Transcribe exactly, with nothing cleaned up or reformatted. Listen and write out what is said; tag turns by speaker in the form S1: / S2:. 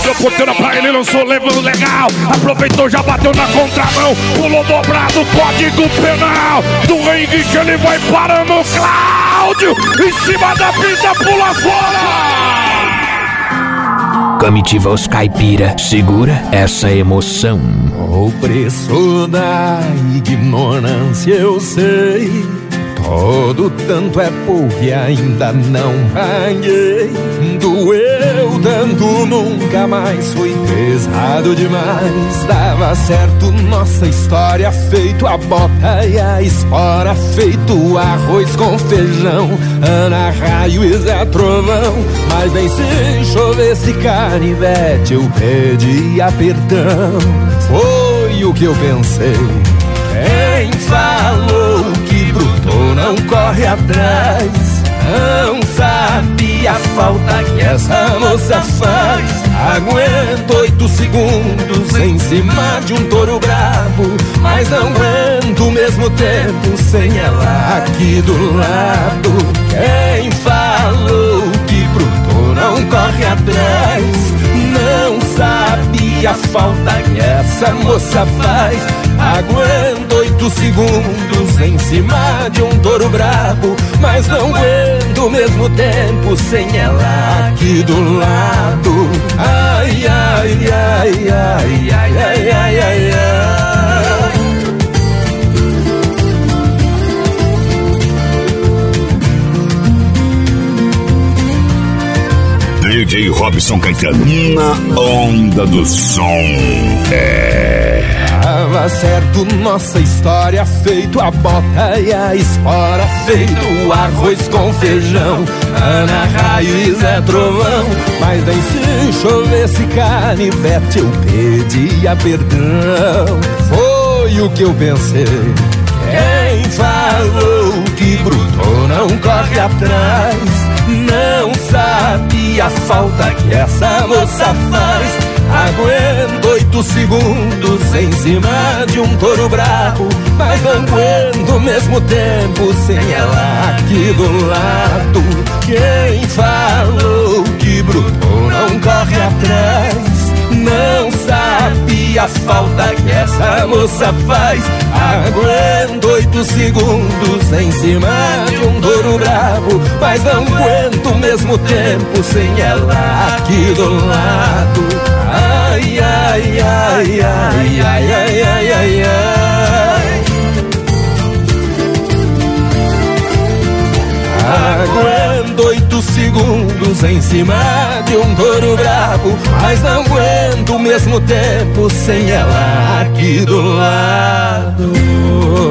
S1: Abriu a porteira pra ele, lançou levando legal. Aproveitou, já bateu na contramão. Pulou dobrado, código penal. Do ringue que ele vai parando o Cláudio. Em cima da pista, pula fora.
S2: Comitiva os caipira, segura essa emoção.
S3: O preço da ignorância eu sei. Todo tanto é pouco e ainda não paguei. Doeu tanto, nunca mais foi pesado demais. Dava certo nossa história, feito a bota e a espora, feito arroz com feijão, Ana Raio e Zé Trovão. Mas nem se chovesse canivete eu pedia perdão. Foi o que eu pensei. Quem falou que bruto não corre atrás não sabe a falta que essa moça faz. Aguento oito segundos em cima de um touro brabo, mas não aguento o mesmo tempo sem ela aqui do lado. Quem falou que bruto não corre atrás não sabe a falta que essa moça faz. Aguento oito segundos em cima de um touro brabo, mas não aguento o mesmo tempo sem ela aqui do lado. Ai, ai, ai, ai, ai, ai, ai, ai, ai.
S1: D J Robson Caetano na onda do som. É.
S3: Tava certo nossa história, feito a bota e a espora, feito arroz com feijão, Ana Raio e Zé Trovão. Mas nem se chovesse canivete eu pedia perdão. Foi o que eu pensei. Quem falou que bruto não corre atrás não sabe a falta que essa moça faz. Aguento oito segundos em cima de um touro brabo, mas não aguento o mesmo tempo sem ela aqui do lado. Quem falou que bruto não corre atrás não sabe a falta que essa moça faz. Aguento oito segundos em cima de um touro brabo, mas não aguento o mesmo tempo sem ela aqui do lado. Ai, ai, ai, ai, ai, ai, ai, ai, ai. Aguento oito segundos em cima de um touro brabo, mas não aguento o mesmo tempo sem ela aqui do lado.